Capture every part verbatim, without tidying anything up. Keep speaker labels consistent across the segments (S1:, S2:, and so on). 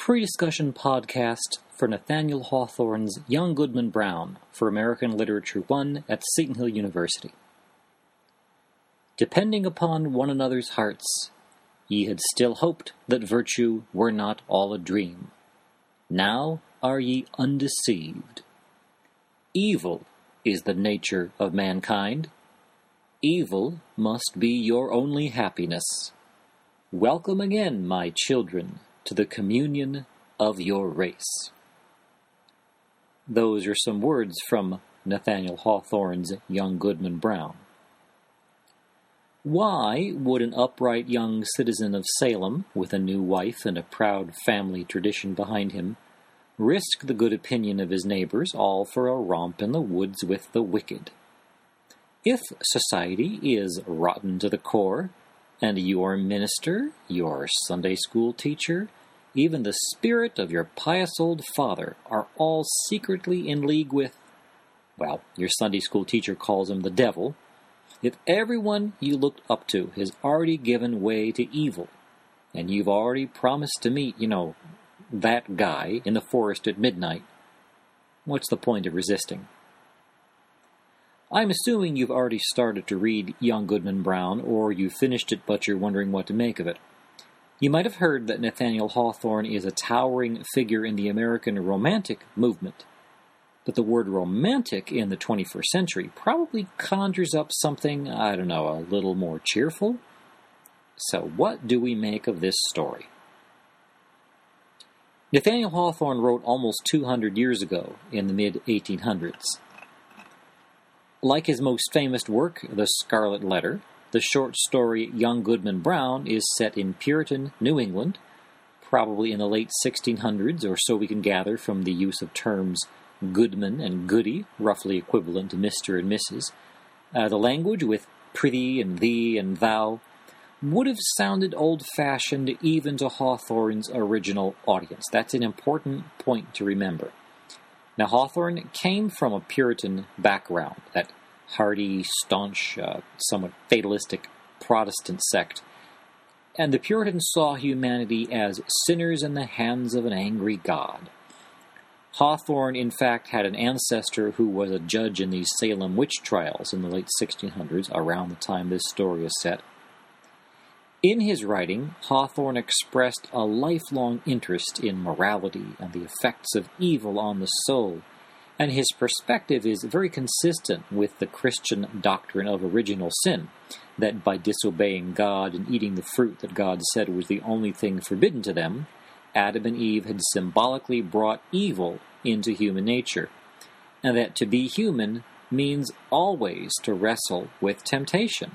S1: pre-discussion podcast for Nathaniel Hawthorne's Young Goodman Brown for American Literature one at Seton Hill University. Depending upon one another's hearts, ye had still hoped that virtue were not all a dream. Now are ye undeceived. Evil is the nature of mankind. Evil must be your only happiness. Welcome again, my children, to the communion of your race. Those are some words from Nathaniel Hawthorne's Young Goodman Brown. Why would an upright young citizen of Salem, with a new wife and a proud family tradition behind him, risk the good opinion of his neighbors all for a romp in the woods with the wicked? If society is rotten to the core, and your minister, your Sunday school teacher, even the spirit of your pious old father are all secretly in league with, well, your Sunday school teacher calls him the devil, if everyone you looked up to has already given way to evil, and you've already promised to meet, you know, that guy in the forest at midnight, what's the point of resisting? I'm assuming you've already started to read Young Goodman Brown, or you finished it but you're wondering what to make of it. You might have heard that Nathaniel Hawthorne is a towering figure in the American Romantic movement. But the word romantic in the twenty-first century probably conjures up something, I don't know, a little more cheerful. So what do we make of this story? Nathaniel Hawthorne wrote almost two hundred years ago, in the mid eighteen hundreds. Like his most famous work, The Scarlet Letter, the short story Young Goodman Brown is set in Puritan New England, probably in the late sixteen hundreds, or so we can gather from the use of terms Goodman and Goody, roughly equivalent to Mister and Missus Uh, the language, with prithee and thee and thou, would have sounded old-fashioned even to Hawthorne's original audience. That's an important point to remember. Now, Hawthorne came from a Puritan background, that hardy, staunch, uh, somewhat fatalistic Protestant sect, and the Puritans saw humanity as sinners in the hands of an angry God. Hawthorne, in fact, had an ancestor who was a judge in the Salem witch trials in the late sixteen hundreds, around the time this story is set. In his writing, Hawthorne expressed a lifelong interest in morality and the effects of evil on the soul, and his perspective is very consistent with the Christian doctrine of original sin, that by disobeying God and eating the fruit that God said was the only thing forbidden to them, Adam and Eve had symbolically brought evil into human nature, and that to be human means always to wrestle with temptation.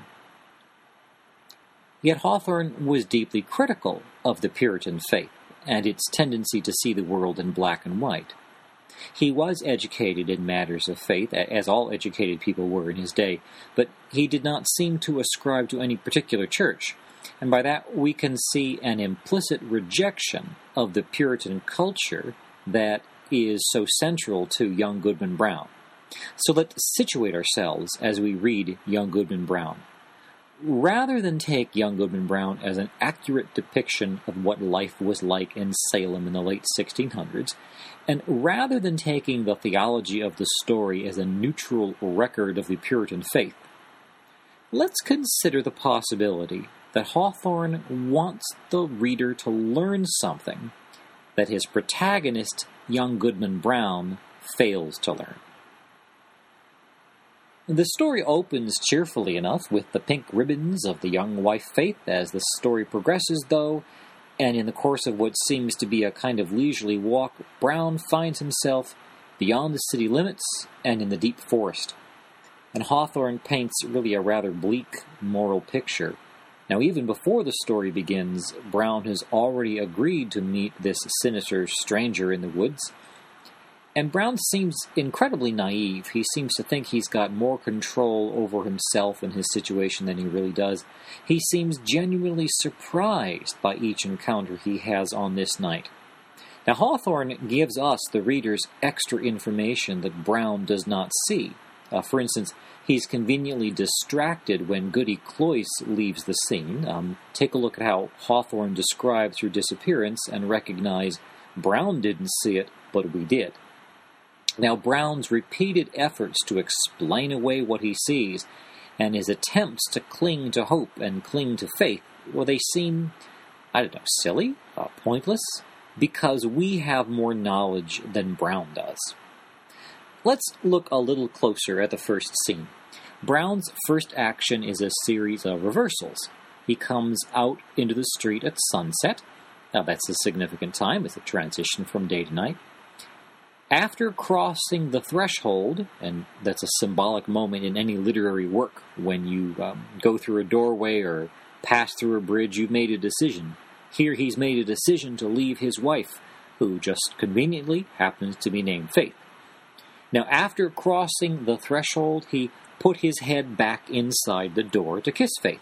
S1: Yet Hawthorne was deeply critical of the Puritan faith and its tendency to see the world in black and white. He was educated in matters of faith, as all educated people were in his day, but he did not seem to ascribe to any particular church, and by that we can see an implicit rejection of the Puritan culture that is so central to Young Goodman Brown. So let's situate ourselves as we read Young Goodman Brown. Rather than take Young Goodman Brown as an accurate depiction of what life was like in Salem in the late sixteen hundreds, and rather than taking the theology of the story as a neutral record of the Puritan faith, let's consider the possibility that Hawthorne wants the reader to learn something that his protagonist, Young Goodman Brown, fails to learn. The story opens cheerfully enough with the pink ribbons of the young wife Faith. As the story progresses, though, and in the course of what seems to be a kind of leisurely walk, Brown finds himself beyond the city limits and in the deep forest. And Hawthorne paints really a rather bleak moral picture. Now, even before the story begins, Brown has already agreed to meet this sinister stranger in the woods. And Brown seems incredibly naive. He seems to think he's got more control over himself and his situation than he really does. He seems genuinely surprised by each encounter he has on this night. Now, Hawthorne gives us, the readers, extra information that Brown does not see. Uh, for instance, he's conveniently distracted when Goody Cloyce leaves the scene. Um, take a look at how Hawthorne describes her disappearance and recognize Brown didn't see it, but we did. Now, Brown's repeated efforts to explain away what he sees and his attempts to cling to hope and cling to faith, well, they seem, I don't know, silly, uh, pointless, because we have more knowledge than Brown does. Let's look a little closer at the first scene. Brown's first action is a series of reversals. He comes out into the street at sunset. Now, that's a significant time. It's a transition from day to night. After crossing the threshold, and that's a symbolic moment in any literary work, when you um, go through a doorway or pass through a bridge, you've made a decision. Here he's made a decision to leave his wife, who just conveniently happens to be named Faith. Now, after crossing the threshold, he put his head back inside the door to kiss Faith.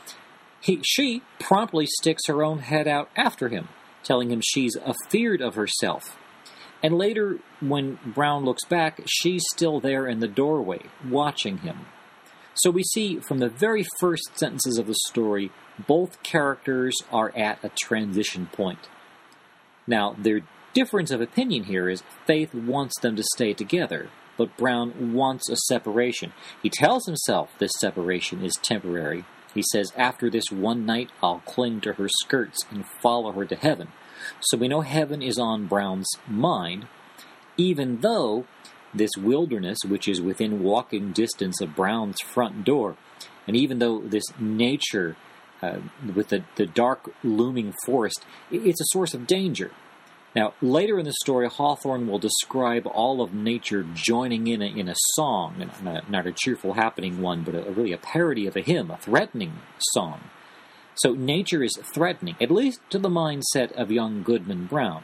S1: He, she promptly sticks her own head out after him, telling him she's afeard of herself. And later, when Brown looks back, she's still there in the doorway, watching him. So we see from the very first sentences of the story, both characters are at a transition point. Now, their difference of opinion here is Faith wants them to stay together, but Brown wants a separation. He tells himself this separation is temporary. He says, after this one night, I'll cling to her skirts and follow her to heaven. So we know heaven is on Brown's mind, even though this wilderness, which is within walking distance of Brown's front door, and even though this nature uh, with the, the dark looming forest, it's a source of danger. Now, later in the story, Hawthorne will describe all of nature joining in a, in a song, not, not a cheerful happening one, but a, really a parody of a hymn, a threatening song. So nature is threatening, at least to the mindset of young Goodman Brown.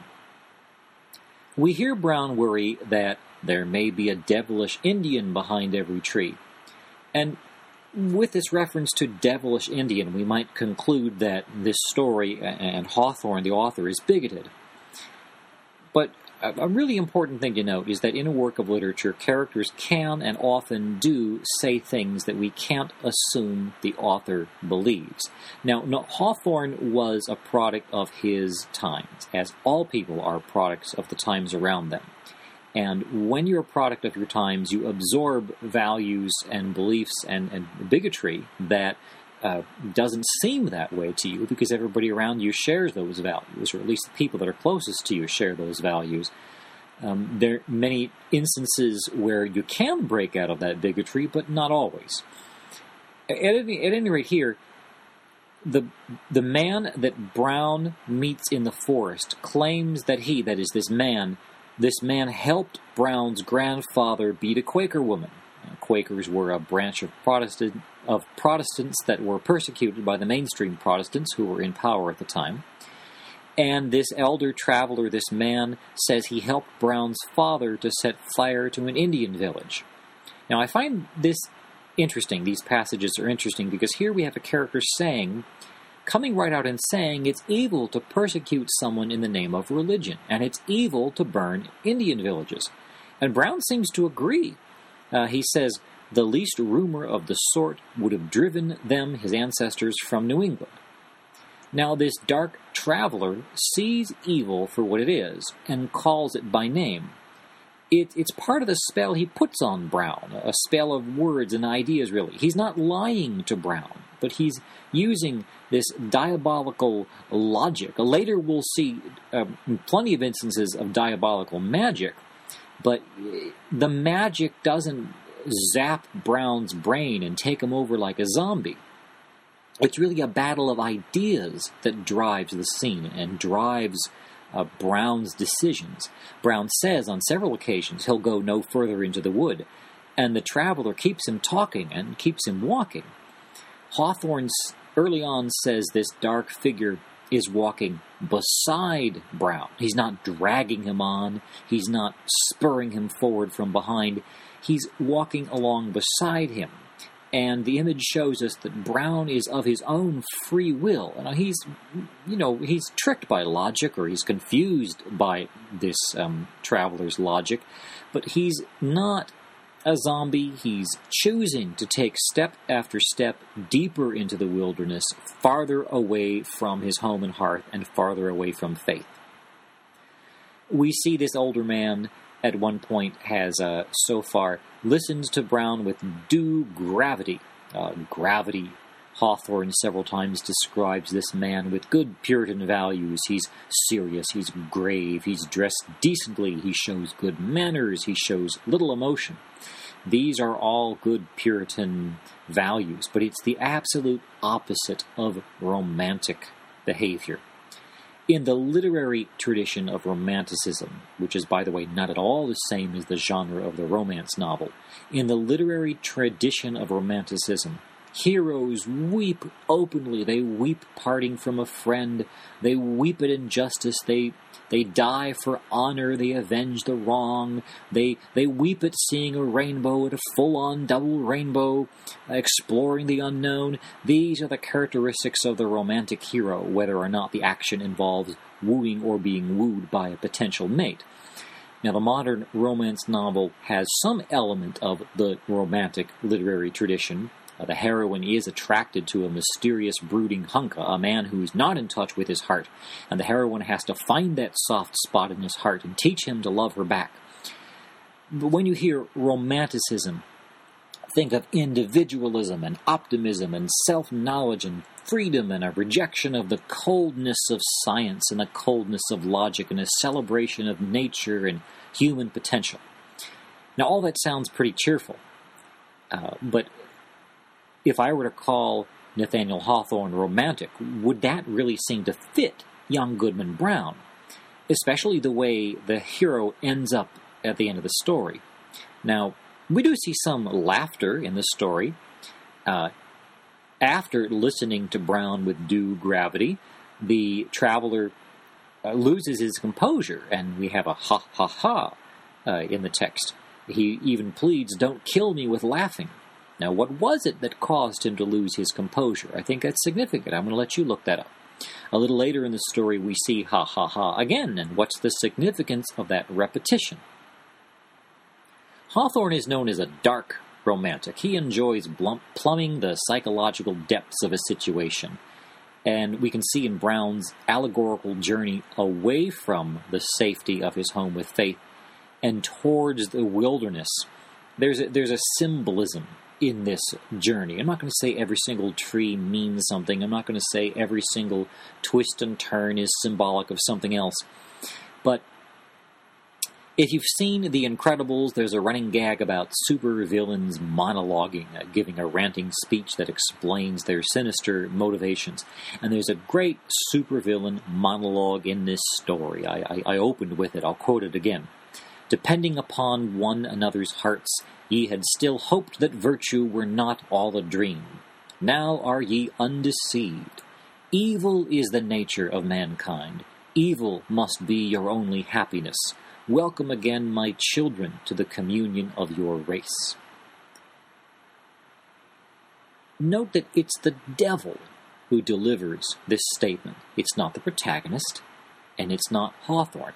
S1: We hear Brown worry that there may be a devilish Indian behind every tree. And with this reference to devilish Indian, we might conclude that this story and Hawthorne, the author, is bigoted. But a really important thing to note is that in a work of literature, characters can and often do say things that we can't assume the author believes. Now, no, Hawthorne was a product of his times, as all people are products of the times around them. And when you're a product of your times, you absorb values and beliefs and, and bigotry that uh, doesn't seem that way to you because everybody around you shares those values, or at least the people that are closest to you share those values. Um, there are many instances where you can break out of that bigotry, but not always. At any, at any rate here, the the man that Brown meets in the forest claims that he, that is this man, this man helped Brown's grandfather beat a Quaker woman. Uh, Quakers were a branch of Protestant of Protestants that were persecuted by the mainstream Protestants who were in power at the time. And this elder traveler, this man, says he helped Brown's father to set fire to an Indian village. Now, I find this interesting. These passages are interesting because here we have a character saying, coming right out and saying it's evil to persecute someone in the name of religion, and it's evil to burn Indian villages. And Brown seems to agree. Uh, he says, the least rumor of the sort would have driven them, his ancestors, from New England. Now, this dark traveler sees evil for what it is and calls it by name. It, it's part of the spell he puts on Brown, a spell of words and ideas, really. He's not lying to Brown, but he's using this diabolical logic. Later we'll see uh, plenty of instances of diabolical magic, but the magic doesn't zap Brown's brain and take him over like a zombie. It's really a battle of ideas that drives the scene and drives uh, Brown's decisions. Brown says on several occasions he'll go no further into the wood, and the traveler keeps him talking and keeps him walking. Hawthorne early on says this dark figure is walking beside Brown. He's not dragging him on. He's not spurring him forward from behind. He's walking along beside him. And the image shows us that Brown is of his own free will. And he's, you know, he's tricked by logic, or he's confused by this um, traveler's logic. But he's not a zombie. He's choosing to take step after step deeper into the wilderness, farther away from his home and hearth, and farther away from faith. We see this older man at one point has uh, so far listened to Brown with due gravity. Uh, gravity. Hawthorne several times describes this man with good Puritan values. He's serious, he's grave, he's dressed decently, he shows good manners, he shows little emotion. These are all good Puritan values, but it's the absolute opposite of romantic behavior. In the literary tradition of Romanticism, which is, by the way, not at all the same as the genre of the romance novel, in the literary tradition of Romanticism, heroes weep openly. They weep parting from a friend. They weep at injustice. They they die for honor. They avenge the wrong. They they weep at seeing a rainbow, at a full-on double rainbow, exploring the unknown. These are the characteristics of the romantic hero, whether or not the action involves wooing or being wooed by a potential mate. Now, the modern romance novel has some element of the romantic literary tradition. Uh, the heroine is attracted to a mysterious, brooding hunk, a man who's not in touch with his heart, and the heroine has to find that soft spot in his heart and teach him to love her back. But when you hear romanticism, think of individualism and optimism and self-knowledge and freedom and a rejection of the coldness of science and the coldness of logic and a celebration of nature and human potential. Now, all that sounds pretty cheerful, uh, but if I were to call Nathaniel Hawthorne romantic, would that really seem to fit young Goodman Brown? Especially the way the hero ends up at the end of the story. Now, we do see some laughter in the story. Uh, after listening to Brown with due gravity, the traveler uh, loses his composure, and we have a ha ha ha uh, in the text. He even pleads, "Don't kill me with laughing." Now, what was it that caused him to lose his composure? I think that's significant. I'm going to let you look that up. A little later in the story, we see ha ha ha again, and what's the significance of that repetition? Hawthorne is known as a dark romantic. He enjoys blum- plumbing the psychological depths of a situation, and we can see in Brown's allegorical journey away from the safety of his home with faith and towards the wilderness. There's a, there's a symbolism in this journey. I'm not going to say every single tree means something. I'm not going to say every single twist and turn is symbolic of something else. But if you've seen The Incredibles, there's a running gag about supervillains monologuing, uh, giving a ranting speech that explains their sinister motivations. And there's a great supervillain monologue in this story. I, I, I opened with it. I'll quote it again. "Depending upon one another's hearts, ye had still hoped that virtue were not all a dream. Now are ye undeceived. Evil is the nature of mankind. Evil must be your only happiness. Welcome again, my children, to the communion of your race." Note that it's the devil who delivers this statement. It's not the protagonist, and it's not Hawthorne.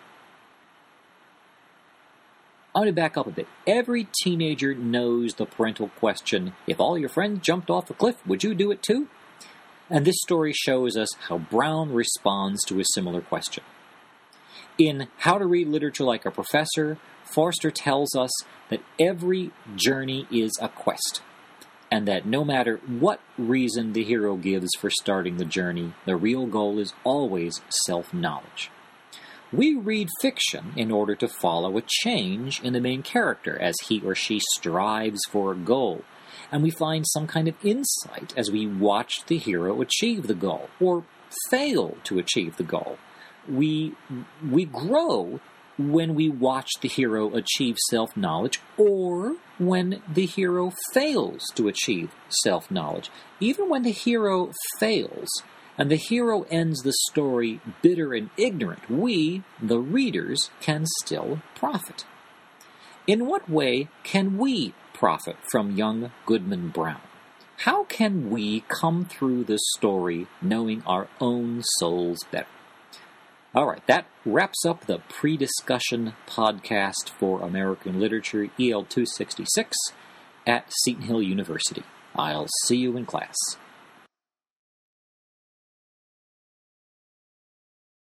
S1: I'm going to back up a bit. Every teenager knows the parental question, if all your friends jumped off a cliff, would you do it too? And this story shows us how Brown responds to a similar question. In How to Read Literature Like a Professor, Forster tells us that every journey is a quest, and that no matter what reason the hero gives for starting the journey, the real goal is always self-knowledge. We read fiction in order to follow a change in the main character as he or she strives for a goal, and we find some kind of insight as we watch the hero achieve the goal, or fail to achieve the goal. We, we grow when we watch the hero achieve self-knowledge, or when the hero fails to achieve self-knowledge. Even when the hero fails, and the hero ends the story bitter and ignorant, we, the readers, can still profit. In what way can we profit from young Goodman Brown? How can we come through this story knowing our own souls better? All right, that wraps up the pre-discussion podcast for American Literature E L two sixty-six at Seton Hill University. I'll see you in class.